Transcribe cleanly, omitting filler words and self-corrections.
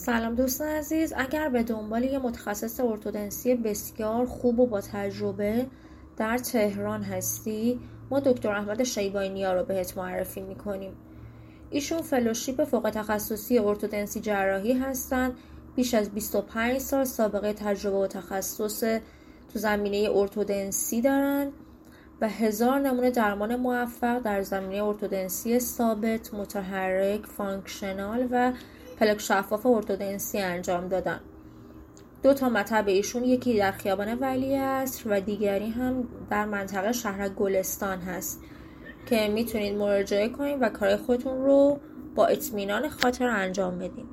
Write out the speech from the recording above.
سلام دوستان عزیز، اگر به دنبال یه متخصص ارتودنسی بسیار خوب و با تجربه در تهران هستی، ما دکتر احمد شیبانی‌نیا رو بهت معرفی میکنیم. ایشون فلوشیپ فوق تخصصی ارتودنسی جراحی هستن. بیش از 25 سال سابقه تجربه و تخصص تو زمینه ارتودنسی دارن و 1000 نمونه درمان موفق در زمینه ارتودنسی ثابت، متحرک، فانکشنال و پلاک شفاف ارتودنسی انجام دادن. 2 مطب ایشون، یکی در خیابان ولیعصر و دیگری هم در منطقه شهر گلستان هست که میتونید مراجعه کنید و کارهای خودتون رو با اطمینان خاطر انجام بدین.